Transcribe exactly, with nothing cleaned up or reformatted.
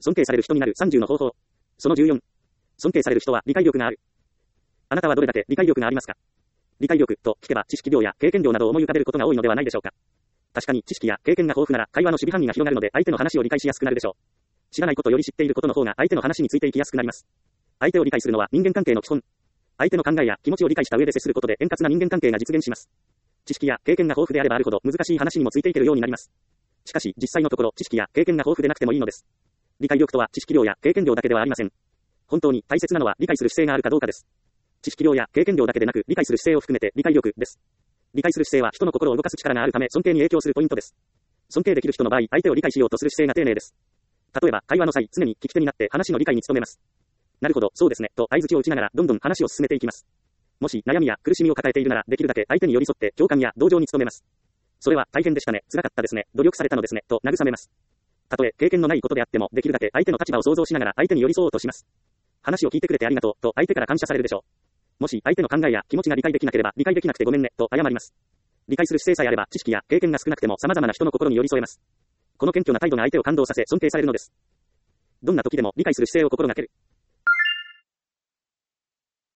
尊敬される人になるさんじゅうの方法。そのじゅうよん。尊敬される人は理解力がある。あなたはどれだけ理解力がありますか？理解力と聞けば知識量や経験量などを思い浮かべることが多いのではないでしょうか。確かに知識や経験が豊富なら会話の守備範囲が広がるので相手の話を理解しやすくなるでしょう。知らないことより知っていることの方が相手の話についていきやすくなります。相手を理解するのは人間関係の基本。相手の考えや気持ちを理解した上で接することで円滑な人間関係が実現します。知識や経験が豊富であればあるほど難しい話にもついていけるようになります。しかし実際のところ知識や経験が豊富でなくてもいいのです。理解力とは知識量や経験量だけではありません。本当に大切なのは理解する姿勢があるかどうかです。知識量や経験量だけでなく理解する姿勢を含めて理解力です。理解する姿勢は人の心を動かす力があるため尊敬に影響するポイントです。尊敬できる人の場合、相手を理解しようとする姿勢が丁寧です。例えば会話の際、常に聞き手になって話の理解に努めます。なるほど、そうですね、と相槌を打ちながらどんどん話を進めていきます。もし悩みや苦しみを抱えているならできるだけ相手に寄り添って共感や同情に努めます。それは大変でしたね、辛かったですね、努力されたのですね、と慰めます。たとえ経験のないことであってもできるだけ相手の立場を想像しながら相手に寄り添おうとします。話を聞いてくれてありがとう、と相手から感謝されるでしょう。もし相手の考えや気持ちが理解できなければ理解できなくてごめんね、と謝ります。理解する姿勢さえあれば知識や経験が少なくても様々な人の心に寄り添えます。この謙虚な態度が相手を感動させ尊敬されるのです。どんな時でも理解する姿勢を心がける。